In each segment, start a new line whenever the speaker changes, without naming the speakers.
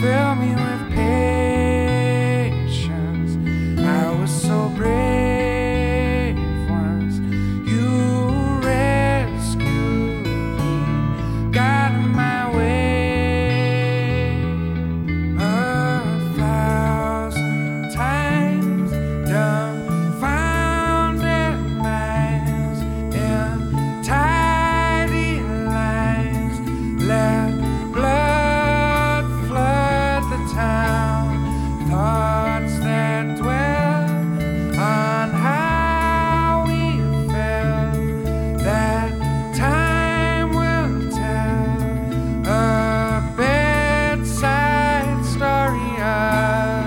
fill me with patience. I was so brave once. You rescued me, got in my way 1,000 times. Dumbfounded minds in tidy lines. Let blood flood the town. Thoughts that dwell on how we felt. That time will tell a bedside story of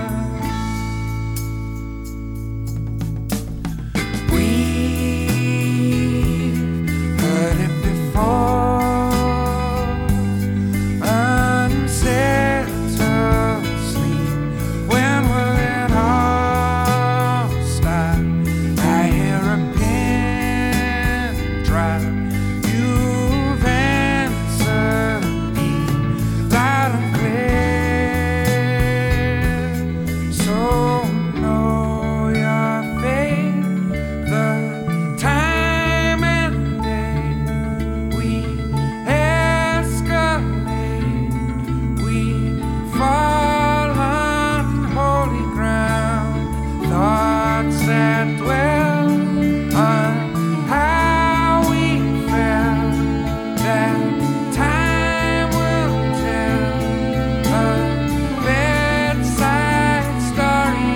we've heard it before. Unsettled sleep. When will it all stop? I hear a pin drop. You've answered me loud and clear. So know your fate. The time and day we escalate. We fall on holy ground. Thoughts that dwell on how we felt. That time will tell a bedside story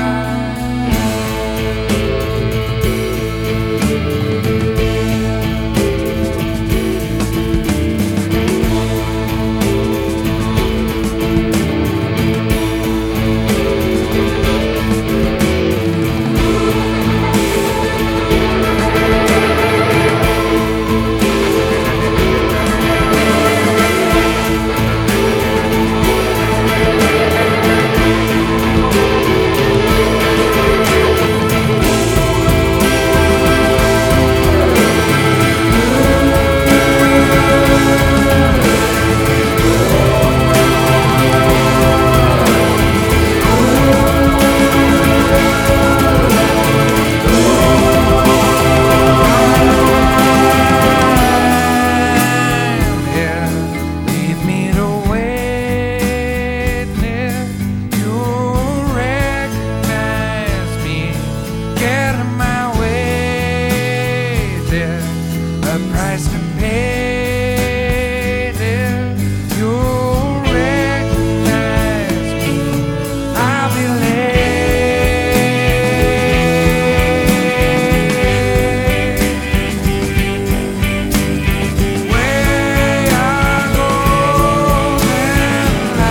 a price to pay, dear. You'll recognize me. I'll be late. Where are golden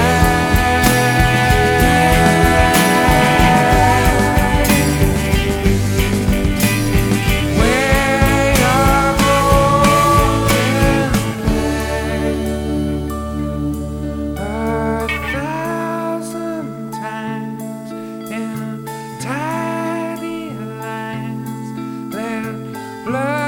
lights? Where are tidy lines, let blood